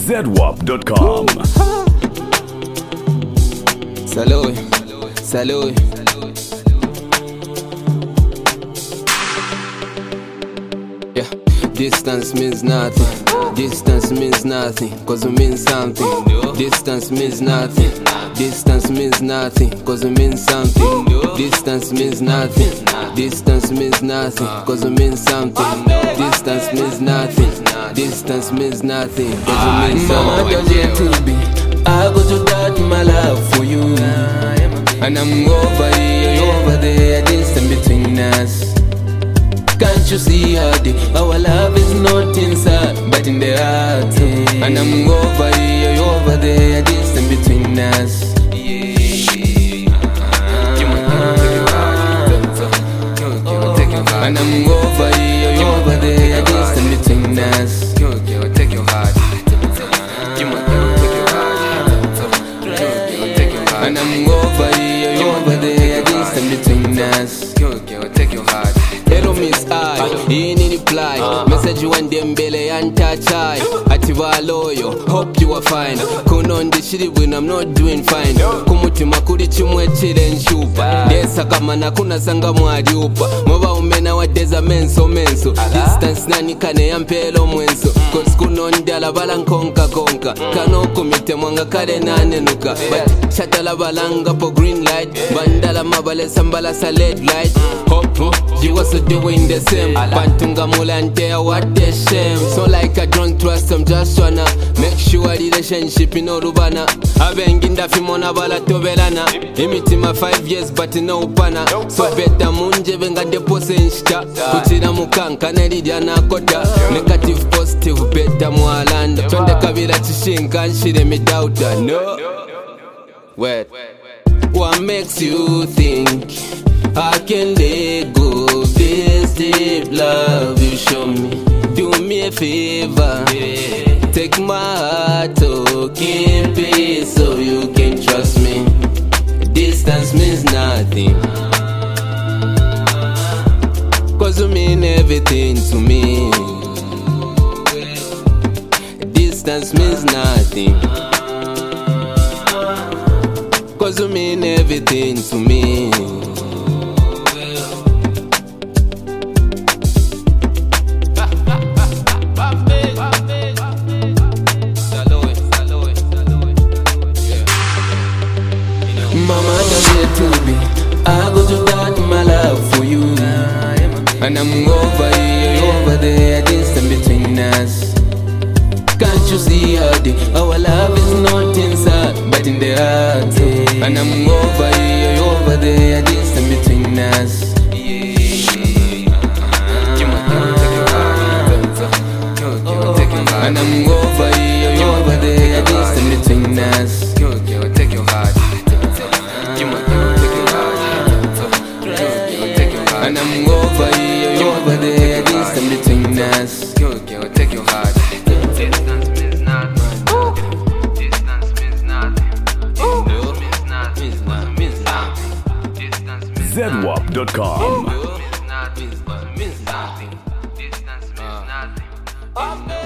ZWAP.com. Salud, salud. Yeah, distance means nothing. Distance means nothing, cause it means something. Distance means nothing. Distance means nothing, cause it means something. Distance means nothing. Distance means nothing, cause it means something. Distance means nothing. Distance means nothing, cause it means something. Mama doesn't to be. I go to God my love for you, and I'm over here, over there, distance between us. Can't you see how our love is not inside, but in the heart? And I'm over here, over there, distance between us. And I'm over here, over there, distance between us. Take your heart. And I'm over here, over there, distance between us. Take your heart. Hello Miss I, in reply. Message you and them belly and touch I. Ativa loyo, hope you are fine. Kono on the shitty when I'm not doing fine. Kumuti makuri chimwe chile nshupa. Desa kama nakuna sanga mwadiupa. Mwa umena wa deza menso. Distance nani kane ya mpelo mwenso. Cause kuno ndala bala konka. Kano kumite mwanga kare nanenuka. But shatala balanga po green light. Bandala mabale sambala sa LED light. Hope you also doing the same. Pantunga mulante what the shame. So like I don't trust, I'm just tryna make sure relationship in Orubana. Abenginda fimona bala tobelana. Imitima 5 years but no upana. So better munje benga depose insta. Kuchira mukanka nelidia na kota. Negative positive better mualanda. Twende kabila chishinka nshire me doubta. No. Wait. What makes you think I can let go of this deep love you show me? Do me a favor, take my heart, oh, keep it so you can trust me. Distance means nothing, cause you mean everything to me. Distance means nothing, cause you mean everything to me. Mama doesn't to be. I go to God my love for you, and I'm over here, over there, distance between us. Can't you see how our love is not inside, but in the heart? And I'm over here, over there, distance between us. And I'm over here, over there, distance between us. Take your heart. And I'm over here, over there, distance between us. Take your heart. Distance means nothing. Distance means nothing. ZWAP.com. Distance means nothing.